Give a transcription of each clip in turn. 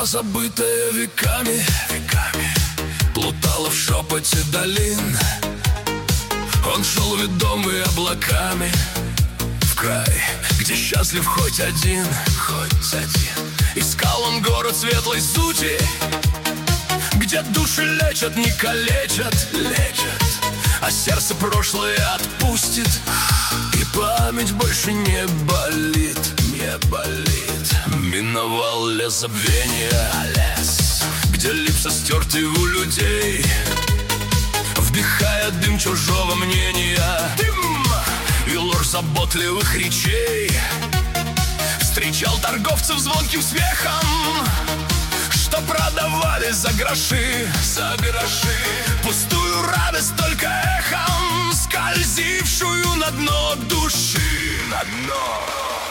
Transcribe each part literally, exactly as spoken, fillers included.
Душа, забытая веками, веками, плутала в шепоте долин. Он шел ведомый облаками в край, где счастлив хоть один, хоть один. Искал он город светлой сути, где души лечат, не калечат, лечат, а сердце прошлое отпустит, и память больше не болит, не болит. Миновал лес забвения, лес, где лица стерты у людей, вдыхая дым чужого мнения, дым и ложь заботливых речей. Встречал торговцев звонким смехом, что продавали за гроши, за гроши. Пустую радость только эхом, скользившую на дно души, на дно.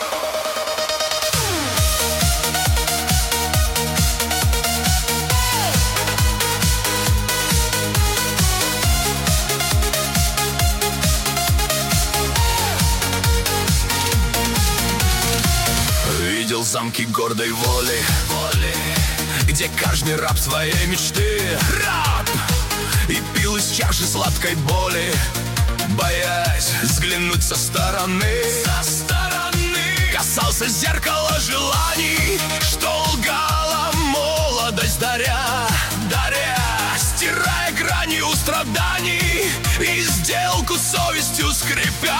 Видел замки гордой воли, воли, где каждый раб своей мечты, раб, и пил из чаши сладкой боли, боясь взглянуть со стороны, со стороны. Касался зеркала желаний, что лгала молодость даря, даря, стирая грани у страданий и сделку совестью скрипя.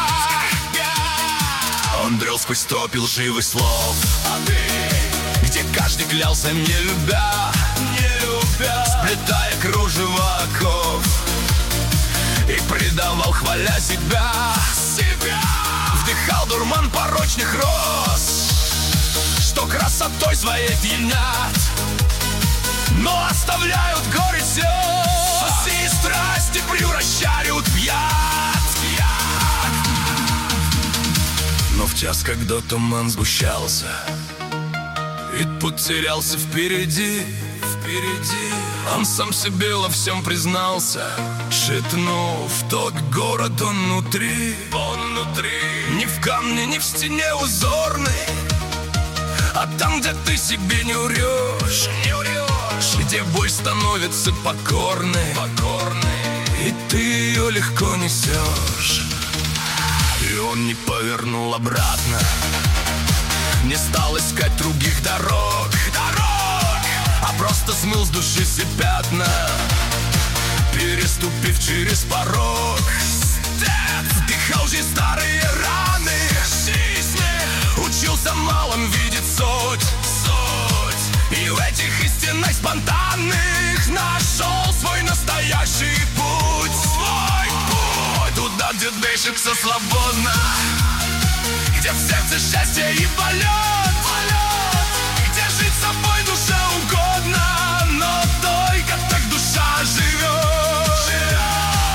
Он дрел сквозь топи лживых слов, а ты, где каждый клялся не любя, не любя, сплетая кружево оков, и предавал, хваля себя, себя. Вдыхал дурман порочных роз, что красотой своей пьянят, но оставляют горечь слез, и страсти превращают в яд. Но в час, когда туман сгущался и путь терялся впереди, впереди, он сам себе во всем признался, шепнув: тот город он внутри, он внутри. Ни в камне, ни в стене узорный, а там, где ты себе не урешь, не урешь, где боль становится покорной, покорной, и ты ее легко несешь. И он не повернул обратно, не стал искать других дорог, дорог, а просто смыл с души все пятна, переступив через порог. Вдыхал же старые раны жизни, учился малым видеть суть, суть, и в этих истинных спонтанных нашел свой настоящий путь, свой путь. Туда, где дышится свободно, где в сердце счастье и полет, полет, где жить собой душе угодно, но только так душа живет, живет.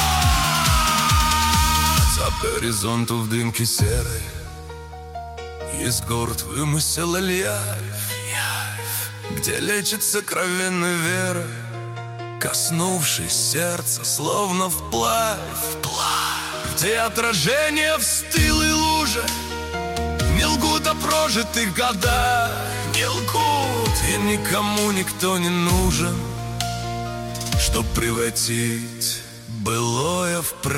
За горизонту в дымке серой есть город вымысел Ильяев, где лечит сокровенной верой, коснувшись сердца, словно вплавь, вплавь, где отражение в стылой луже не лгут о прожитых годах, не лгут, и никому никто не нужен, чтоб превратить былое в правду.